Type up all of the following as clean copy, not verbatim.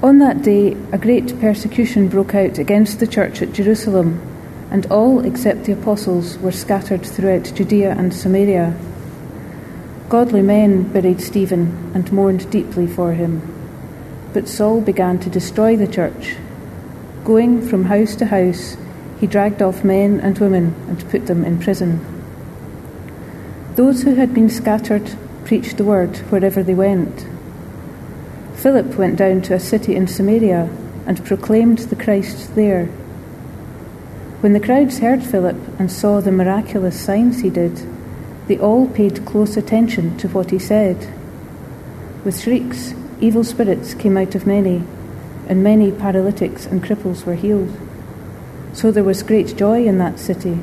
On that day, a great persecution broke out against the church at Jerusalem, and all except the apostles were scattered throughout Judea and Samaria. Godly men buried Stephen and mourned deeply for him. But Saul began to destroy the church. Going from house to house, he dragged off men and women and put them in prison. Those who had been scattered preached the word wherever they went. Philip went down to a city in Samaria and proclaimed the Christ there. When the crowds heard Philip and saw the miraculous signs he did, they all paid close attention to what he said. With shrieks, evil spirits came out of many, and many paralytics and cripples were healed. So there was great joy in that city.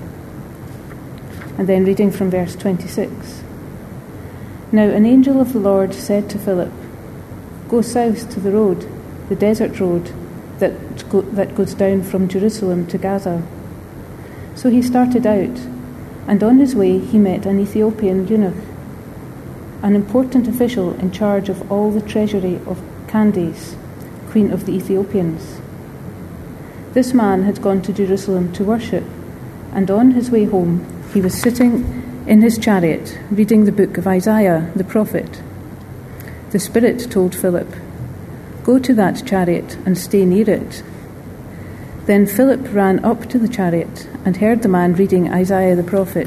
And then reading from verse 26. Now an angel of the Lord said to Philip, "Go south to the road, the desert road, that goes down from Jerusalem to Gaza." So he started out, and on his way he met an Ethiopian eunuch, an important official in charge of all the treasury of Candace, queen of the Ethiopians. This man had gone to Jerusalem to worship, and on his way home he was sitting in his chariot reading the book of Isaiah the prophet. The Spirit told Philip, "Go to that chariot and stay near it." Then Philip ran up to the chariot and heard the man reading Isaiah the prophet.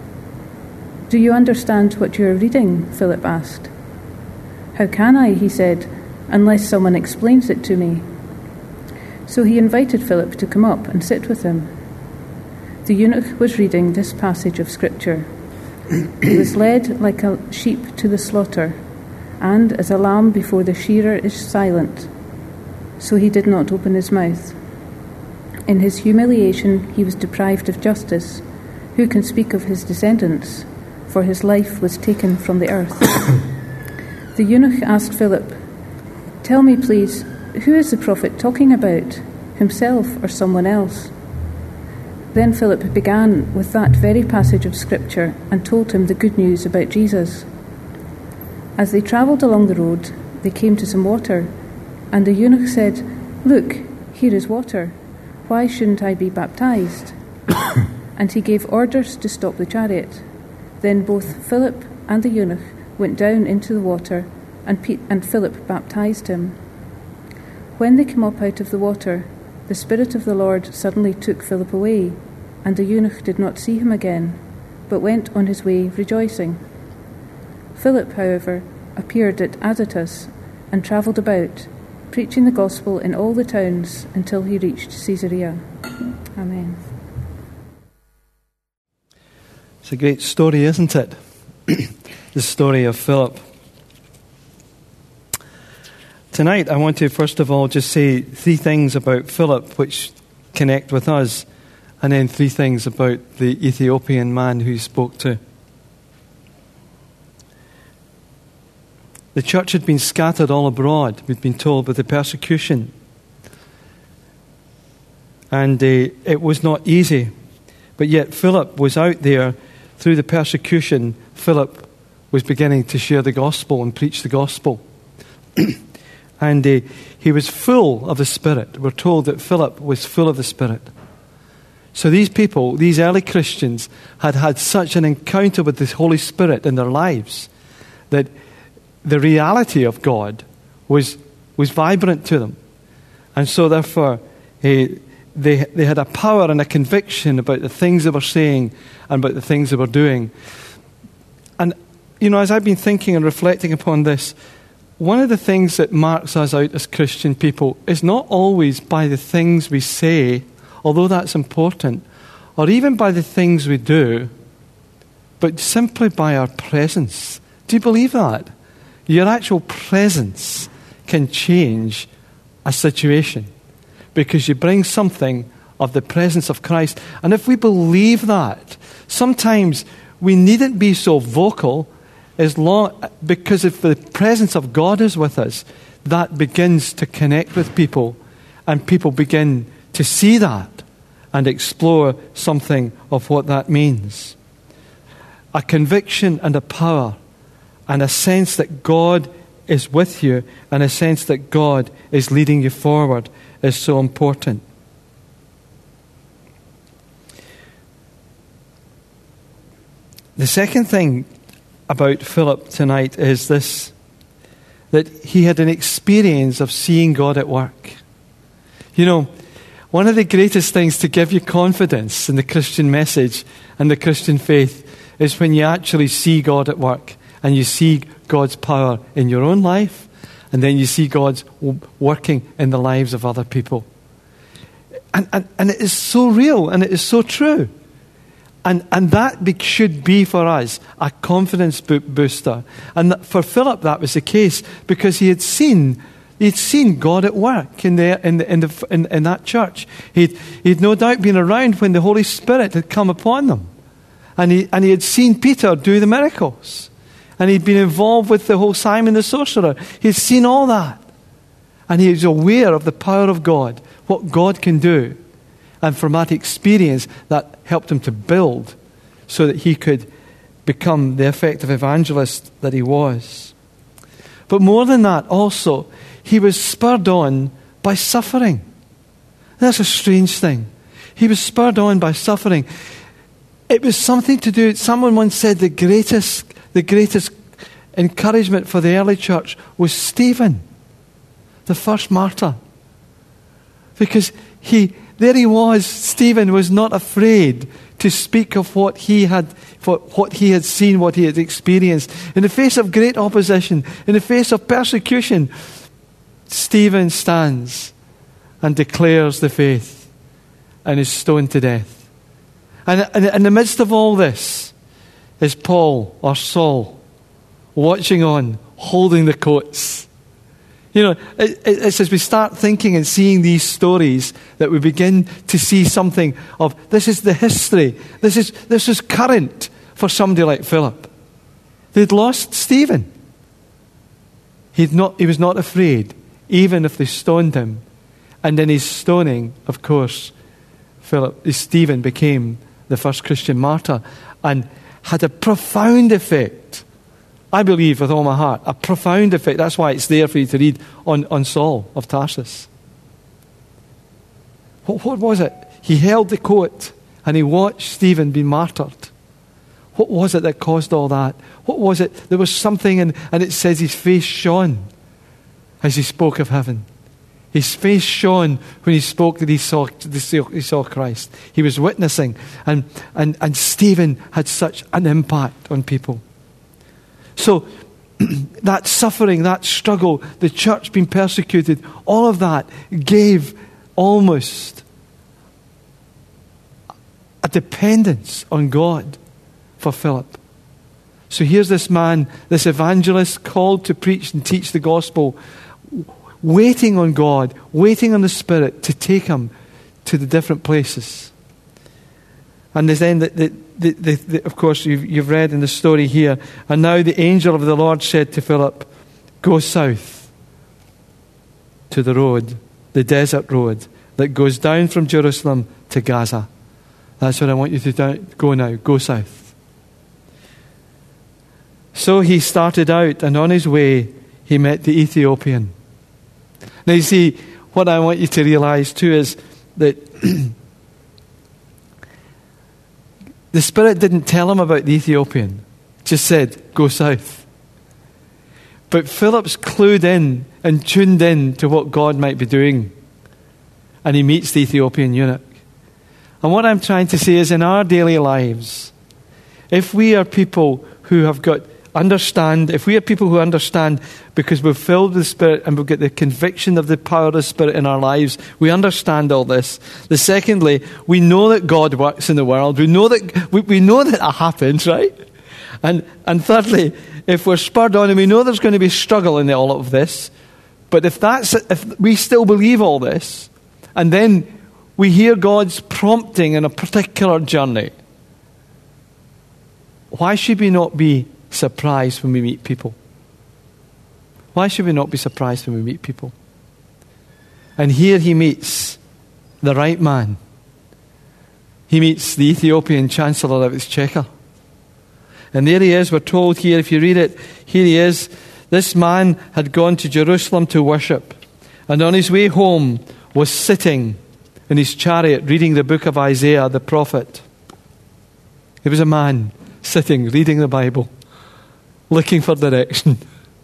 "Do you understand what you are reading?" Philip asked. "How can I," he said, "unless someone explains it to me?" So he invited Philip to come up and sit with him. The eunuch was reading this passage of Scripture. He was led like a sheep to the slaughter, and as a lamb before the shearer is silent, so he did not open his mouth. In his humiliation he was deprived of justice. Who can speak of his descendants? For his life was taken from the earth. The eunuch asked Philip, "Tell me, please, who is the prophet talking about, himself or someone else?" Then Philip began with that very passage of Scripture and told him the good news about Jesus. As they travelled along the road, they came to some water, and the eunuch said, "Look, here is water. Why shouldn't I be baptized?" And he gave orders to stop the chariot. Then both Philip and the eunuch went down into the water, and Philip baptized him. When they came up out of the water, the Spirit of the Lord suddenly took Philip away, and the eunuch did not see him again, but went on his way rejoicing. Philip, however, appeared at Azotus and travelled about, preaching the gospel in all the towns until he reached Caesarea. Amen. It's a great story, isn't it? The story of Philip. Tonight I want to first of all just say 3 things about Philip which connect with us, and then 3 things about the Ethiopian man who he spoke to. The church had been scattered all abroad, we've been told, with the persecution. And it was not easy. But yet Philip was out there through the persecution. Philip was beginning to share the gospel and preach the gospel. And he was full of the Spirit. We're told that Philip was full of the Spirit. So these people, these early Christians, had had such an encounter with the Holy Spirit in their lives that the reality of God was vibrant to them. And so therefore, they had a power and a conviction about the things they were saying and about the things they were doing. And, you know, as I've been thinking and reflecting upon this, one of the things that marks us out as Christian people is not always by the things we say, although that's important, or even by the things we do, but simply by our presence. Do you believe that? Your actual presence can change a situation because you bring something of the presence of Christ. And if we believe that, sometimes we needn't be so vocal because if the presence of God is with us, that begins to connect with people, and people begin to see that and explore something of what that means. A conviction and a power and a sense that God is with you and a sense that God is leading you forward is so important. The second thing about Philip tonight is this, that he had an experience of seeing God at work. You know, one of the greatest things to give you confidence in the Christian message and the Christian faith is when you actually see God at work and you see God's power in your own life, and then you see God's working in the lives of other people. And it is so real and it is so true. And that should be for us a confidence booster. And for Philip that was the case because he had seen God at work in that church. He'd no doubt been around when the Holy Spirit had come upon them. And he had seen Peter do the miracles. And he'd been involved with the whole Simon the sorcerer. He'd seen all that. And he was aware of the power of God, what God can do. And from that experience, that helped him to build so that he could become the effective evangelist that he was. But more than that, also, he was spurred on by suffering. That's a strange thing. He was spurred on by suffering. It was something to do, someone once said the greatest encouragement for the early church was Stephen, the first martyr. Because there he was, Stephen was not afraid to speak of what he had seen, what he had experienced. In the face of great opposition, in the face of persecution, Stephen stands and declares the faith and is stoned to death. And in the midst of all this is Paul or Saul watching on, holding the coats. You know, it's as we start thinking and seeing these stories that we begin to see something of this is the history. This is current for somebody like Philip. They'd lost Stephen. He was not afraid, even if they stoned him. And in his stoning, of course, Stephen became the first Christian martyr and had a profound effect. I believe with all my heart, a profound effect. That's why it's there for you to read on Saul of Tarsus. What was it? He held the coat and he watched Stephen be martyred. What was it that caused all that? What was it? There was something, and it says his face shone as he spoke of heaven. His face shone when he spoke that he saw Christ. He was witnessing, and Stephen had such an impact on people. So that suffering, that struggle, the church being persecuted, all of that gave almost a dependence on God for Philip. So here's this man, this evangelist called to preach and teach the gospel, waiting on God, waiting on the Spirit to take him to the different places. And then, of course, you've read in the story here, and now the angel of the Lord said to Philip, go south to the road, the desert road, that goes down from Jerusalem to Gaza. That's what I want you to go now. Go south. So he started out, and on his way, he met the Ethiopian. Now you see, what I want you to realize too is that the Spirit didn't tell him about the Ethiopian, just said, go south. But Philip's clued in and tuned in to what God might be doing. And he meets the Ethiopian eunuch. And what I'm trying to say is in our daily lives, if we are people who if we are people who understand because we're filled with the Spirit and we've got the conviction of the power of the Spirit in our lives, we understand all this. Secondly, we know that God works in the world. We know that it happens, right? And thirdly, if we're spurred on and we know there's going to be struggle in all of this, but if we still believe all this, and then we hear God's prompting in a particular journey, why should we not be surprised when we meet people? Why should we not be surprised when we meet people? And here he meets the right man. He meets the Ethiopian Chancellor of Exchequer. And there he is, we're told here, if you read it, here he is, This man had gone to Jerusalem to worship, and on his way home was sitting in his chariot reading the book of Isaiah the prophet. He was a man sitting, reading the Bible, looking for direction.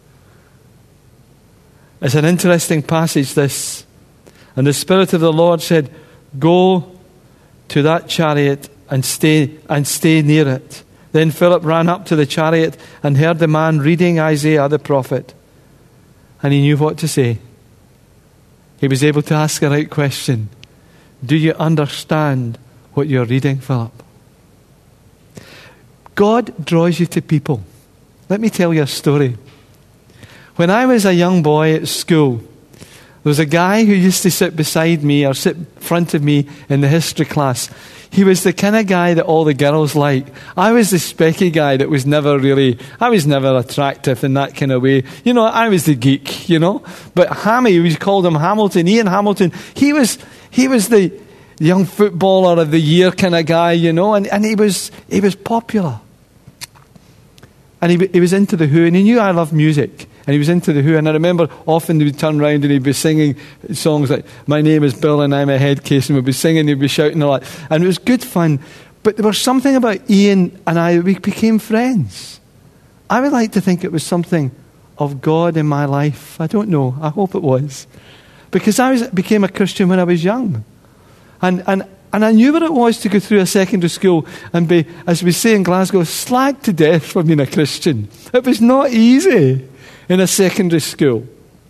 It's an interesting passage, this. And the Spirit of the Lord said, "Go to that chariot and stay near it." Then Philip ran up to the chariot and heard the man reading Isaiah the prophet. And he knew what to say. He was able to ask the right question. Do you understand what you're reading, Philip? God draws you to people. Let me tell you a story. When I was a young boy at school, there was a guy who used to sit beside me or sit in front of me in the history class. He was the kind of guy that all the girls liked. I was the specky guy that was never attractive in that kind of way. You know, I was the geek, you know. But Hammy, we called him Hamilton, Ian Hamilton. He was the young footballer of the year kind of guy, you know, and he was popular. And he was into The Who, and he knew I loved music. And he was into The Who, and I remember often he would turn around and he'd be singing songs like, "My name is Bill and I'm a head case," and we'd be singing, he'd be shouting a lot. And it was good fun. But there was something about Ian and I, we became friends. I would like to think it was something of God in my life. I don't know. I hope it was. Because I became a Christian when I was young. And I knew what it was to go through a secondary school and be, as we say in Glasgow, slagged to death for being a Christian. It was not easy in a secondary school.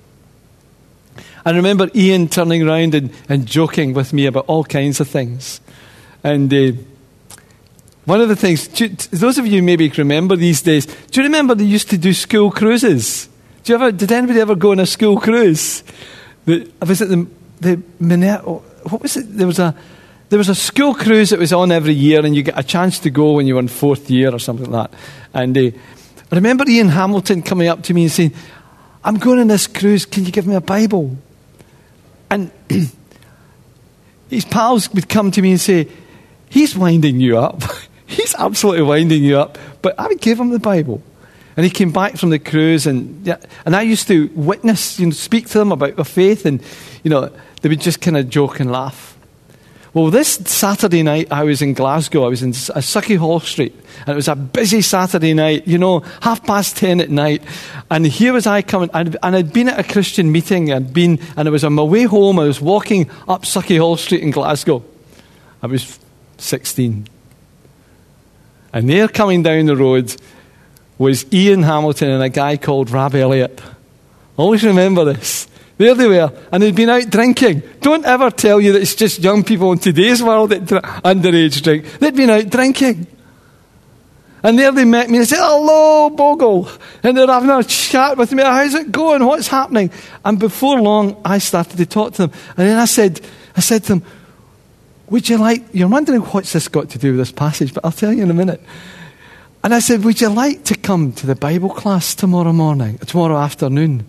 I remember Ian turning around and joking with me about all kinds of things. And one of the things, those of you maybe remember these days, do you remember they used to do school cruises? Did anybody ever go on a school cruise? Was it what was it? There was a school cruise that was on every year, and you get a chance to go when you were in fourth year or something like that. And I remember Ian Hamilton coming up to me and saying, "I'm going on this cruise, can you give me a Bible?" And his pals would come to me and say, "He's winding you up." He's absolutely winding you up. But I would give him the Bible. And he came back from the cruise, and I used to witness, speak to them about their faith, and they would just kind of joke and laugh. Well, this Saturday night I was in Glasgow. I was in Suckyhall Street, and it was a busy Saturday night, 10:30 at night. And here was I coming, and I'd been at a Christian meeting, and it was on my way home. I was walking up Suckyhall Street in Glasgow. I was 16. And there coming down the road was Ian Hamilton and a guy called Rab Elliott. Always remember this. There they were, and they'd been out drinking. Don't ever tell you that it's just young people in today's world that underage drink. They'd been out drinking. And there they met me and said, "Hello, Bogle." And they're having a chat with me. "How's it going? What's happening?" And before long, I started to talk to them. And then I said to them, "Would you like," you're wondering what's this got to do with this passage, but I'll tell you in a minute. And I said, "Would you like to come to the Bible class tomorrow afternoon?"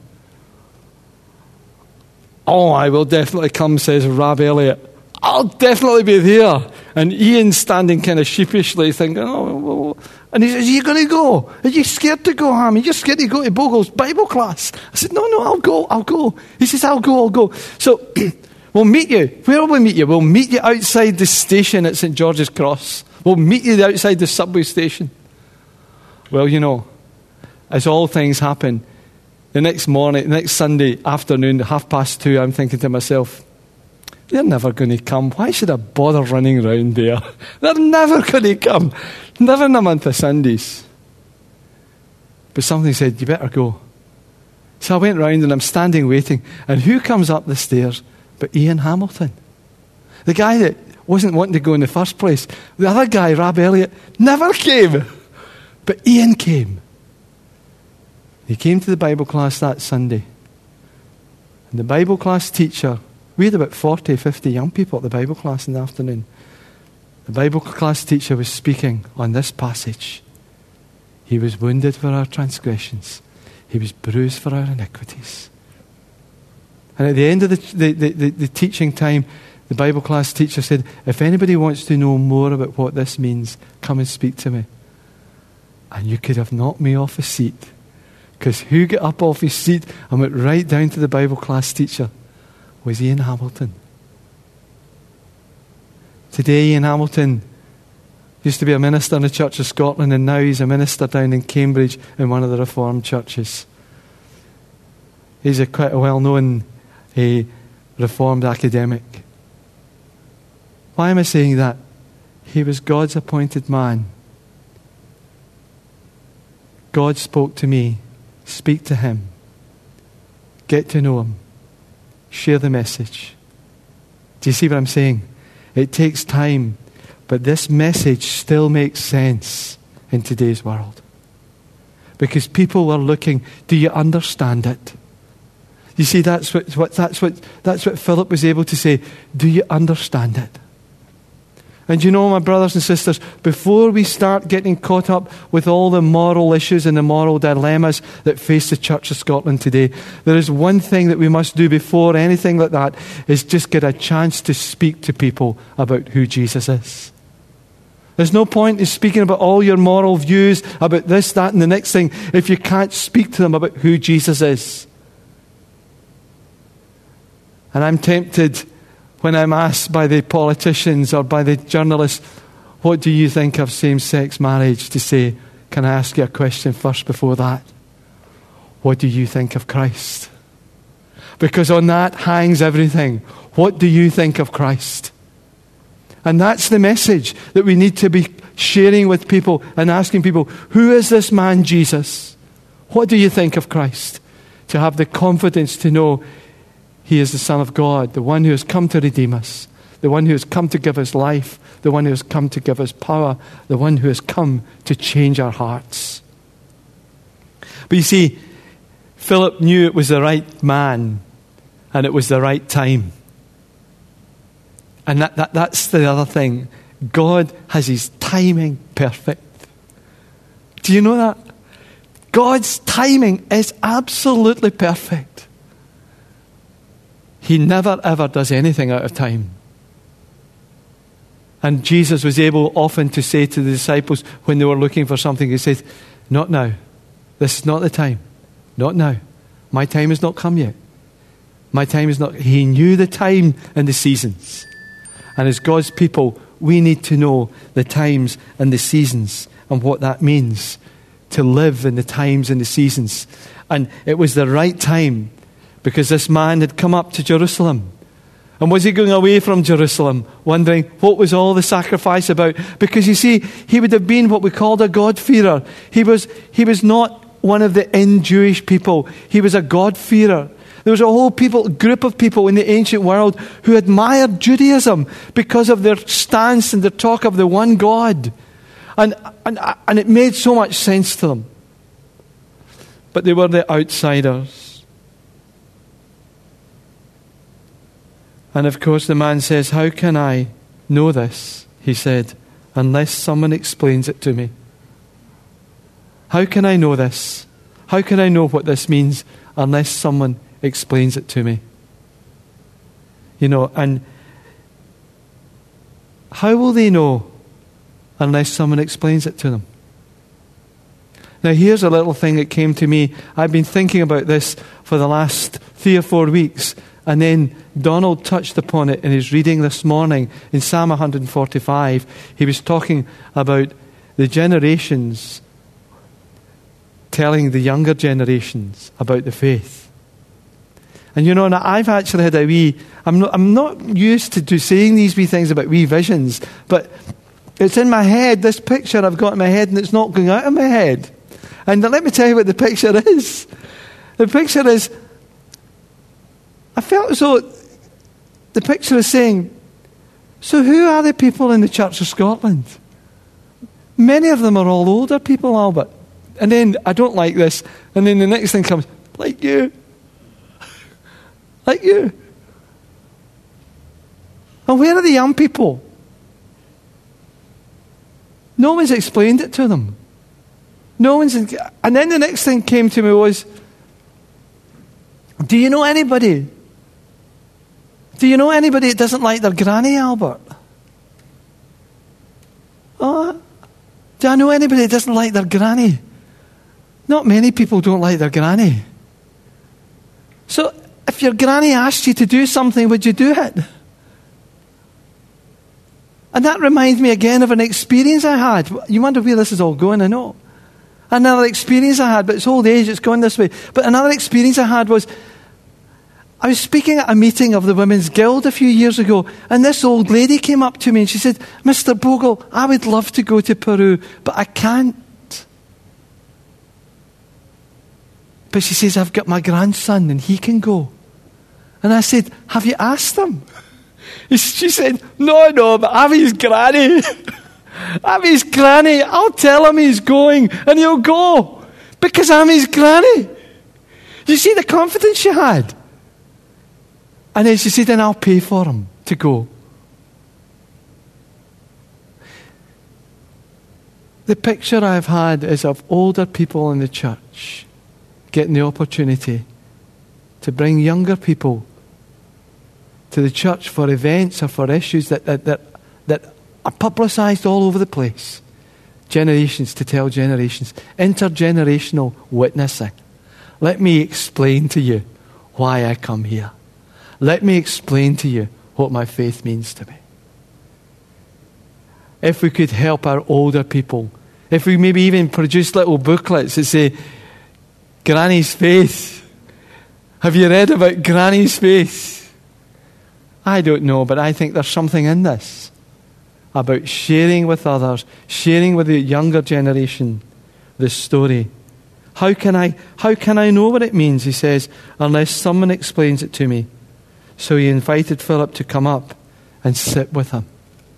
"Oh, I will definitely come," says Rab Elliott. "I'll definitely be there." And Ian's standing kind of sheepishly thinking, "Oh, well." And he says, "Are you going to go? Are you scared to go, Ham? Are you scared to go to Bogle's Bible class?" I said, No, I'll go. He says, I'll go. So we'll meet you. Where will we meet you? We'll meet you outside the station at St. George's Cross. We'll meet you outside the subway station. Well, as all things happen, the next Sunday afternoon, 2:30, I'm thinking to myself, they're never going to come. Why should I bother running around there? They're never going to come. Never in a month of Sundays. But something said, you better go. So I went round and I'm standing waiting. And who comes up the stairs but Ian Hamilton? The guy that wasn't wanting to go in the first place. The other guy, Rab Elliott, never came. But Ian came. He came to the Bible class that Sunday. And the Bible class teacher, we had about 40, 50 young people at the Bible class in the afternoon. The Bible class teacher was speaking on this passage. He was wounded for our transgressions. He was bruised for our iniquities. And at the end of the teaching time, the Bible class teacher said, if anybody wants to know more about what this means, come and speak to me. And you could have knocked me off a seat. Because who got up off his seat and went right down to the Bible class teacher was Ian Hamilton. Today, Ian Hamilton used to be a minister in the Church of Scotland, and now he's a minister down in Cambridge in one of the Reformed churches. He's quite a well-known Reformed academic. Why am I saying that? He was God's appointed man. God spoke to me. Speak to him. Get to know him. Share the message. Do you see what I'm saying? It takes time, but this message still makes sense in today's world. Because people are looking, do you understand it? You see, that's what Philip was able to say. Do you understand it? And you know, my brothers and sisters, before we start getting caught up with all the moral issues and the moral dilemmas that face the Church of Scotland today, there is one thing that we must do before anything like that, is just get a chance to speak to people about who Jesus is. There's no point in speaking about all your moral views about this, that, and the next thing if you can't speak to them about who Jesus is. And I'm tempted, when I'm asked by the politicians or by the journalists, what do you think of same-sex marriage, to say, can I ask you a question first before that? What do you think of Christ? Because on that hangs everything. What do you think of Christ? And that's the message that we need to be sharing with people and asking people, who is this man Jesus? What do you think of Christ? To have the confidence to know he is the Son of God, the one who has come to redeem us, the one who has come to give us life, the one who has come to give us power, the one who has come to change our hearts. But you see, Philip knew it was the right man and it was the right time. And that's the other thing. God has his timing perfect. Do you know that? God's timing is absolutely perfect. He never ever does anything out of time. And Jesus was able often to say to the disciples when they were looking for something, he said, not now. This is not the time. Not now. My time has not come yet. My time is not. He knew the time and the seasons. And as God's people, we need to know the times and the seasons and what that means to live in the times and the seasons. And it was the right time, because this man had come up to Jerusalem. And was he going away from Jerusalem, wondering what was all the sacrifice about? Because you see, he would have been what we called a God-fearer. He was not one of the in-Jewish people. He was a God-fearer. There was a whole group of people in the ancient world who admired Judaism because of their stance and their talk of the one God. And it made so much sense to them. But they were the outsiders. And of course the man says, how can I know this, he said, unless someone explains it to me? How can I know this? How can I know what this means unless someone explains it to me? You know, and how will they know unless someone explains it to them? Now here's a little thing that came to me. I've been thinking about this for the last 3 or 4 weeks. And then Donald touched upon it in his reading this morning in Psalm 145. He was talking about the generations telling the younger generations about the faith. And you know, and I've actually had I'm not used to saying these wee things about wee visions, but it's in my head, this picture I've got in my head, and it's not going out of my head. And let me tell you what the picture is. The picture is, I felt as though the picture is saying, so who are the people in the Church of Scotland? Many of them are all older people, Albert. And then, I don't like this, and then the next thing comes, like you. Like you. And where are the young people? No one's explained it to them. And then the next thing came to me was, do you know anybody? Do you know anybody that doesn't like their granny, Albert? Oh, do I know anybody that doesn't like their granny? Not many people don't like their granny. So if your granny asked you to do something, would you do it? And that reminds me again of an experience I had. You wonder where this is all going, I know. Another experience I had, but it's old age, it's going this way. But another experience I had was, I was speaking at a meeting of the Women's Guild a few years ago, and this old lady came up to me and she said, Mr. Bogle, I would love to go to Peru, but I can't. But she says, I've got my grandson and he can go. And I said, have you asked him? She said, no, but I'm his granny. I'm his granny. I'll tell him he's going and he'll go because I'm his granny. You see the confidence she had? And then she said, and I'll pay for him to go. The picture I've had is of older people in the church getting the opportunity to bring younger people to the church for events or for issues that are publicised all over the place. Generations to tell generations. Intergenerational witnessing. Let me explain to you why I come here. Let me explain to you what my faith means to me. If we could help our older people, if we maybe even produce little booklets that say, Granny's faith. Have you read about Granny's faith? I don't know, but I think there's something in this about sharing with others, sharing with the younger generation this story. How can I know what it means, he says, unless someone explains it to me? So he invited Philip to come up and sit with him.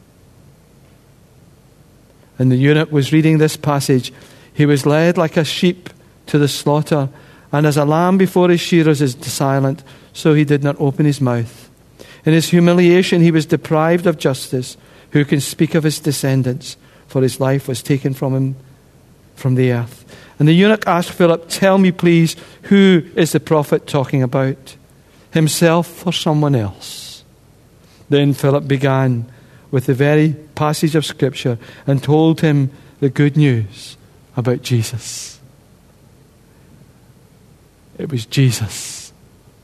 And the eunuch was reading this passage. He was led like a sheep to the slaughter, and as a lamb before his shearers is silent, so he did not open his mouth. In his humiliation he was deprived of justice. Who can speak of his descendants? For his life was taken from him from the earth. And the eunuch asked Philip, tell me please, who is the prophet talking about? Himself or someone else? Then Philip began with the very passage of Scripture and told him the good news about Jesus. It was Jesus.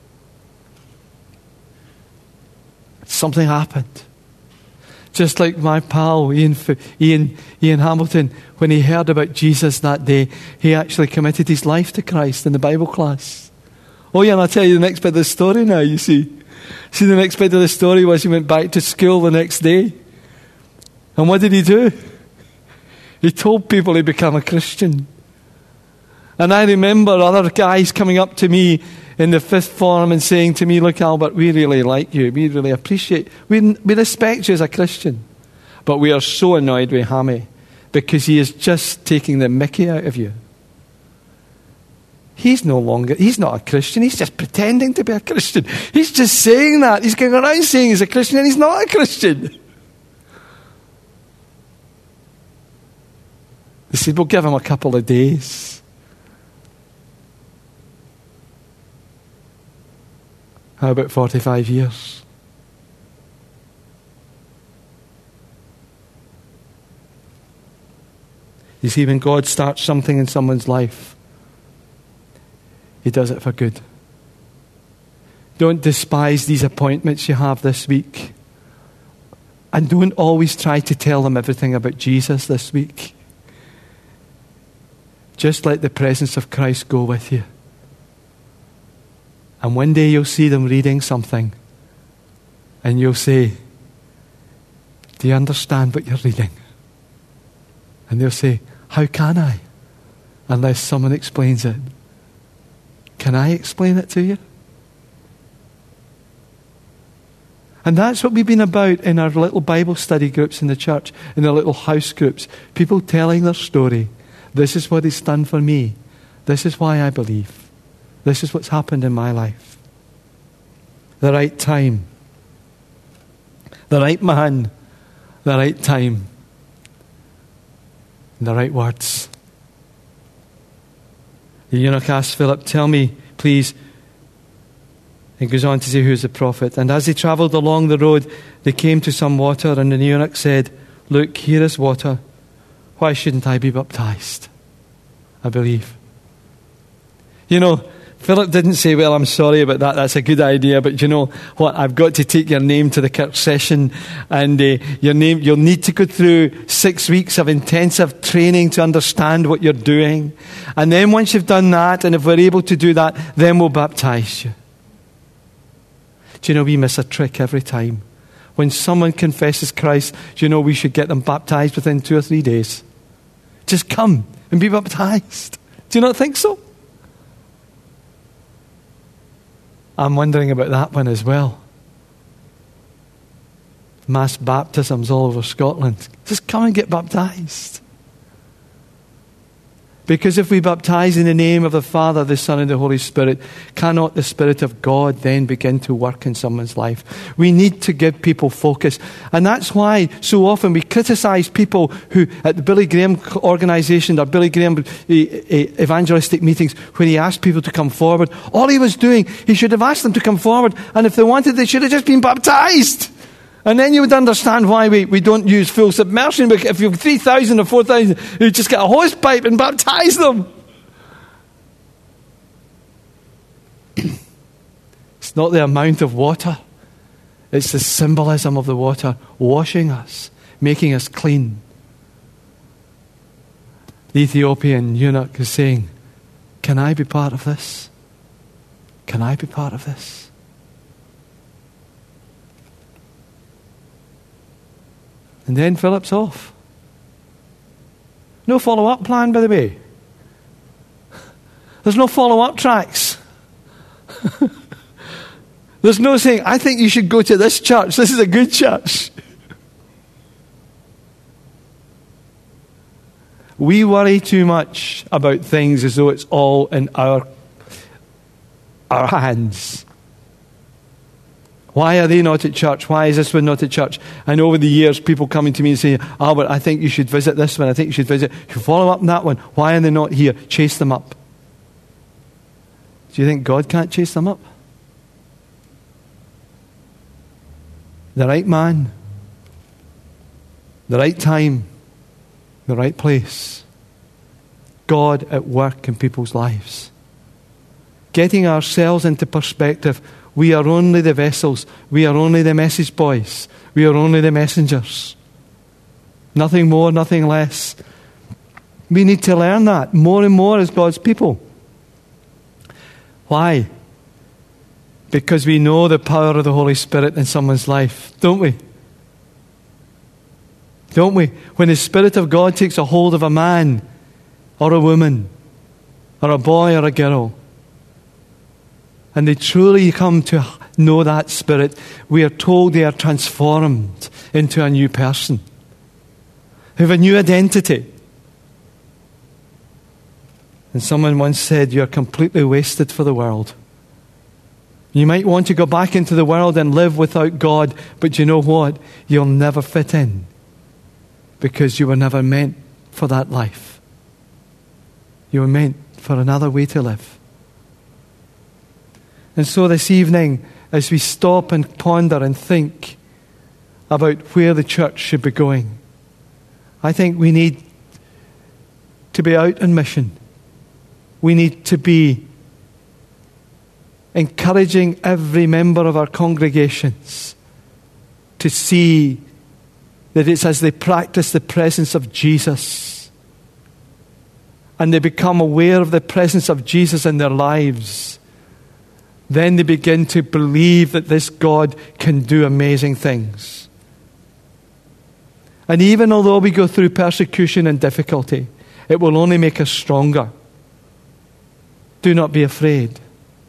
Something happened. Just like my pal Ian Hamilton, when he heard about Jesus that day, he actually committed his life to Christ in the Bible class. Oh yeah, and I'll tell you the next bit of the story now, you see. See, the next bit of the story was he went back to school the next day. And what did he do? He told people he'd become a Christian. And I remember other guys coming up to me in the fifth form and saying to me, look, Albert, we really like you. We really appreciate, we respect you as a Christian. But we are so annoyed with Hammy because he is just taking the mickey out of you. He's not a Christian. He's just pretending to be a Christian. He's just saying that. He's going around saying he's a Christian and he's not a Christian. They said, we'll give him a couple of days. How about 45 years? You see, when God starts something in someone's life, He does it for good. Don't despise these appointments you have this week. And don't always try to tell them everything about Jesus this week. Just let the presence of Christ go with you. And one day you'll see them reading something and you'll say, do you understand what you're reading? And they'll say, how can I? Unless someone explains it. Can I explain it to you? And that's what we've been about in our little Bible study groups in the church, in the little house groups. People telling their story. This is what He's done for me. This is why I believe. This is what's happened in my life. The right time. The right man. The right time. And the right words. The eunuch asked Philip, tell me, please. He goes on to say who's the prophet. And as they travelled along the road, they came to some water, and the eunuch said, look, here is water. Why shouldn't I be baptized? I believe. You know, Philip didn't say, well, I'm sorry about that, that's a good idea, but you know what, I've got to take your name to the Kirk session, and you'll need to go through 6 weeks of intensive training to understand what you're doing. And then once you've done that, and if we're able to do that, then we'll baptize you. Do you know, we miss a trick every time. When someone confesses Christ, do you know we should get them baptized within 2 or 3 days? Just come and be baptized. Do you not think so? I'm wondering about that one as well. Mass baptisms all over Scotland. Just come and get baptized. Because if we baptize in the name of the Father, the Son, and the Holy Spirit, cannot the Spirit of God then begin to work in someone's life? We need to give people focus. And that's why so often we criticize people who, at the Billy Graham organisation or Billy Graham evangelistic meetings, when he asked people to come forward, all he was doing, he should have asked them to come forward, and if they wanted, they should have just been baptized. And then you would understand why we don't use full submersion. If you have 3,000 or 4,000, you just get a hose pipe and baptize them. It's not the amount of water. It's the symbolism of the water washing us, making us clean. The Ethiopian eunuch is saying, can I be part of this? Can I be part of this? And then Philip's off. No follow-up plan, by the way. There's no follow-up tracks. There's no saying, I think you should go to this church. This is a good church. We worry too much about things as though it's all in our hands. Why are they not at church? Why is this one not at church? And over the years, people coming to me and saying, Albert, I think you should visit this one. I think you should visit. You follow up on that one. Why are they not here? Chase them up. Do you think God can't chase them up? The right man, the right time, the right place. God at work in people's lives. Getting ourselves into perspective. We are only the vessels. We are only the message boys. We are only the messengers. Nothing more, nothing less. We need to learn that more and more as God's people. Why? Because we know the power of the Holy Spirit in someone's life, don't we? Don't we? When the Spirit of God takes a hold of a man or a woman or a boy or a girl, and they truly come to know that Spirit, we are told they are transformed into a new person. They have a new identity. And someone once said, you're completely wasted for the world. You might want to go back into the world and live without God, but you know what? You'll never fit in because you were never meant for that life. You were meant for another way to live. And so this evening, as we stop and ponder and think about where the church should be going, I think we need to be out on mission. We need to be encouraging every member of our congregations to see that it's as they practice the presence of Jesus and they become aware of the presence of Jesus in their lives, then they begin to believe that this God can do amazing things. And even although we go through persecution and difficulty, it will only make us stronger. Do not be afraid.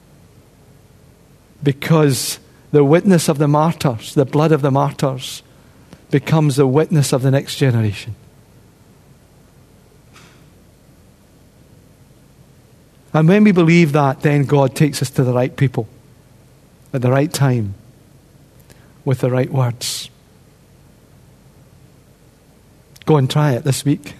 Because the witness of the martyrs, the blood of the martyrs, becomes the witness of the next generation. And when we believe that, then God takes us to the right people at the right time with the right words. Go and try it this week.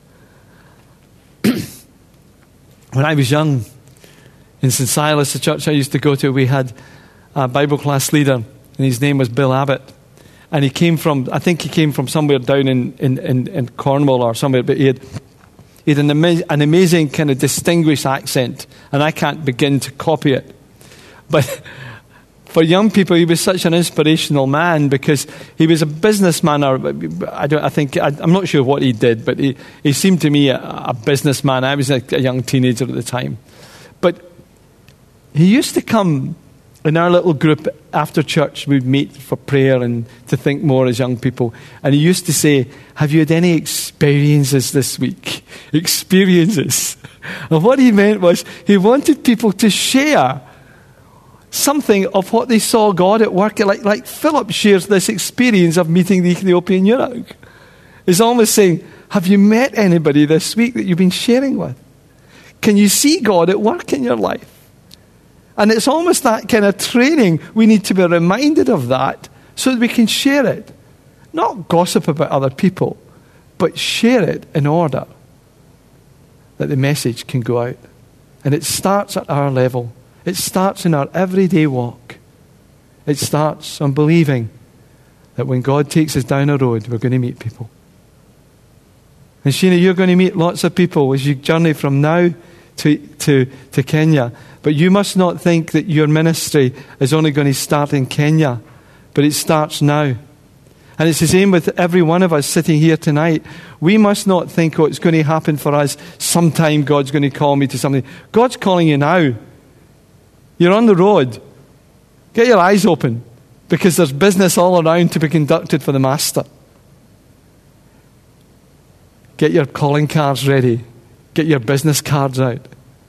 When I was young, in St. Silas, the church I used to go to, we had a Bible class leader, and his name was Bill Abbott. And he came from, I think he came from somewhere down in Cornwall or somewhere, but he He had an amazing kind of distinguished accent, and I can't begin to copy it. But for young people, he was such an inspirational man because he was a businessman. I'm not sure what he did, but he seemed to me a businessman. I was a young teenager at the time. But he used to come in our little group after church. We'd meet for prayer and to think more as young people. And he used to say, have you had any experiences this week? Experiences. And what he meant was he wanted people to share something of what they saw God at work. Like Philip shares this experience of meeting the Ethiopian eunuch. He's almost saying, have you met anybody this week that you've been sharing with? Can you see God at work in your life? And it's almost that kind of training. We need to be reminded of that so that we can share it. Not gossip about other people, but share it in order that the message can go out. And it starts at our level. It starts in our everyday walk. It starts on believing that when God takes us down a road, we're going to meet people. And Sheena, you're going to meet lots of people as you journey from now to Kenya. But you must not think that your ministry is only going to start in Kenya, but it starts now. And it's the same with every one of us sitting here tonight. We must not think, it's going to happen for us. Sometime God's going to call me to something. God's calling you now. You're on the road. Get your eyes open, because there's business all around to be conducted for the Master. Get your calling cards ready. Get your business cards out.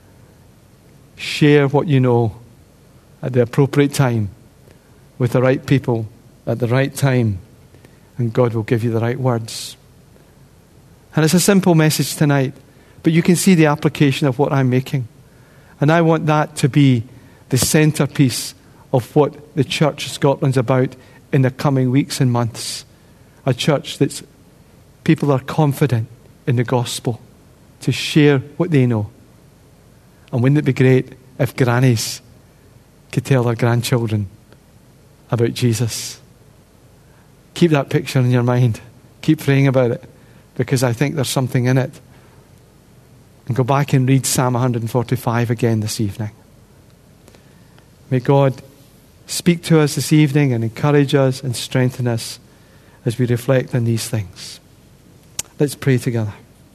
Share what you know at the appropriate time with the right people at the right time, and God will give you the right words. And it's a simple message tonight, but you can see the application of what I'm making. And I want that to be the centerpiece of what the Church of Scotland's about in the coming weeks and months. A church that's people are confident in the gospel to share what they know. And wouldn't it be great if grannies could tell their grandchildren about Jesus? Keep that picture in your mind. Keep praying about it, because I think there's something in it. And go back and read Psalm 145 again this evening. May God speak to us this evening and encourage us and strengthen us as we reflect on these things. Let's pray together.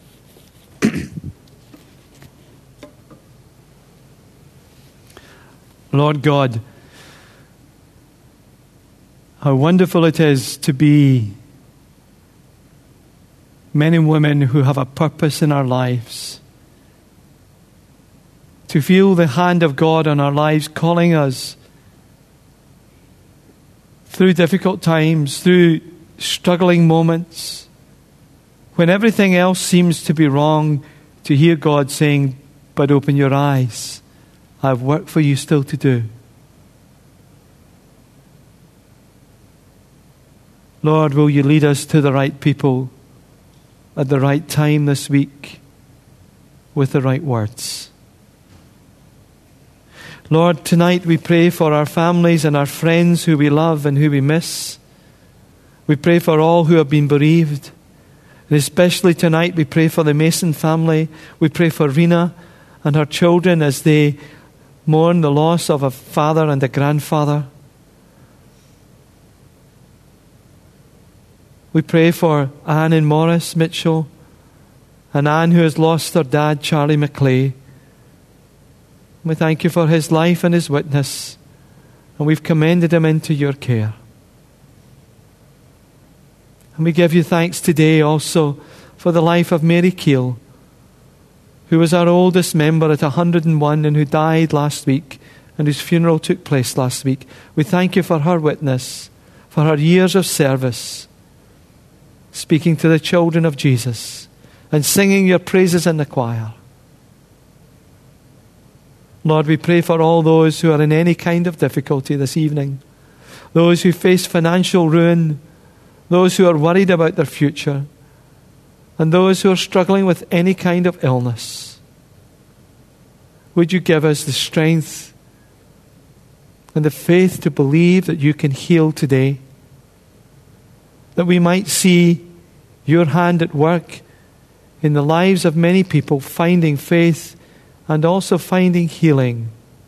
Lord God, how wonderful it is to be men and women who have a purpose in our lives. To feel the hand of God on our lives calling us through difficult times, through struggling moments, when everything else seems to be wrong, to hear God saying, but open your eyes. I have work for you still to do. Lord, will you lead us to the right people at the right time this week with the right words? Lord, tonight we pray for our families and our friends who we love and who we miss. We pray for all who have been bereaved. And especially tonight we pray for the Mason family. We pray for Rena and her children as they mourn the loss of a father and a grandfather. We pray for Anne and Morris Mitchell, and Anne who has lost her dad, Charlie McClay. We thank you for his life and his witness, and we've commended him into your care. And we give you thanks today also for the life of Mary Keel, who was our oldest member at 101 and who died last week, and whose funeral took place last week. We thank you for her witness, for her years of service, speaking to the children of Jesus and singing your praises in the choir. Lord, we pray for all those who are in any kind of difficulty this evening, those who face financial ruin, those who are worried about their future, and those who are struggling with any kind of illness. Would you give us the strength and the faith to believe that you can heal today, that we might see your hand at work in the lives of many people, finding faith and also finding healing.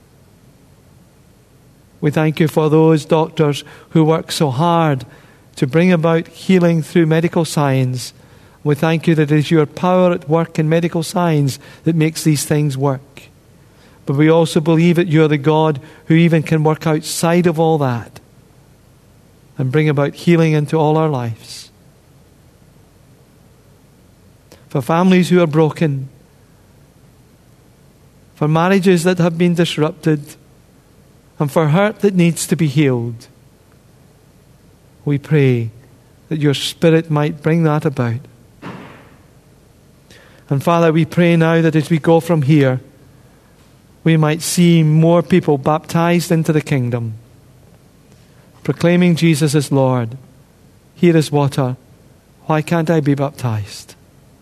We thank you for those doctors who work so hard to bring about healing through medical science. We thank you that it is your power at work in medical science that makes these things work. But we also believe that you're the God who even can work outside of all that and bring about healing into all our lives. For families who are broken, for marriages that have been disrupted, and for hurt that needs to be healed, we pray that your Spirit might bring that about. And Father, we pray now that as we go from here, we might see more people baptized into the kingdom, proclaiming Jesus as Lord. Here is water. Why can't I be baptized?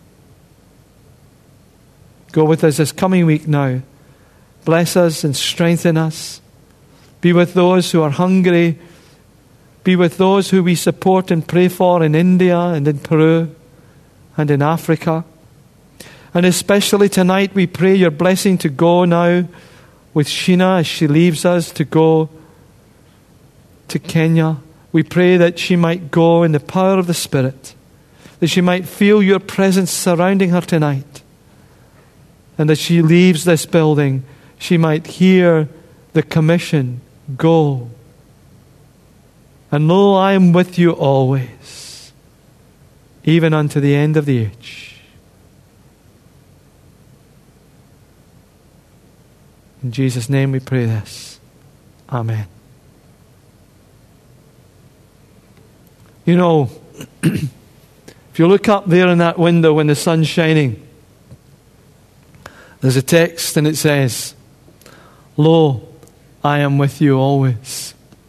Go with us this coming week now. Bless us and strengthen us. Be with those who are hungry. Be with those who we support and pray for in India and in Peru and in Africa. And especially tonight, we pray your blessing to go now with Sheena as she leaves us to go to Kenya. We pray that she might go in the power of the Spirit, that she might feel your presence surrounding her tonight. And as she leaves this building, she might hear the commission, go. And lo, I am with you always, even unto the end of the age. In Jesus' name we pray this. Amen. You know, if you look up there in that window when the sun's shining, there's a text and it says, lo, I am with you always.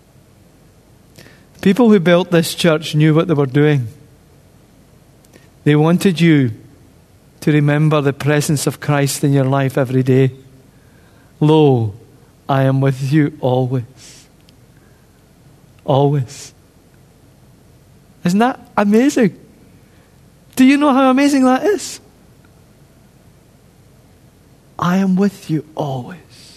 People who built this church knew what they were doing. They wanted you to remember the presence of Christ in your life every day. Lo, I am with you always. Always. Isn't that amazing? Do you know how amazing that is? I am with you always.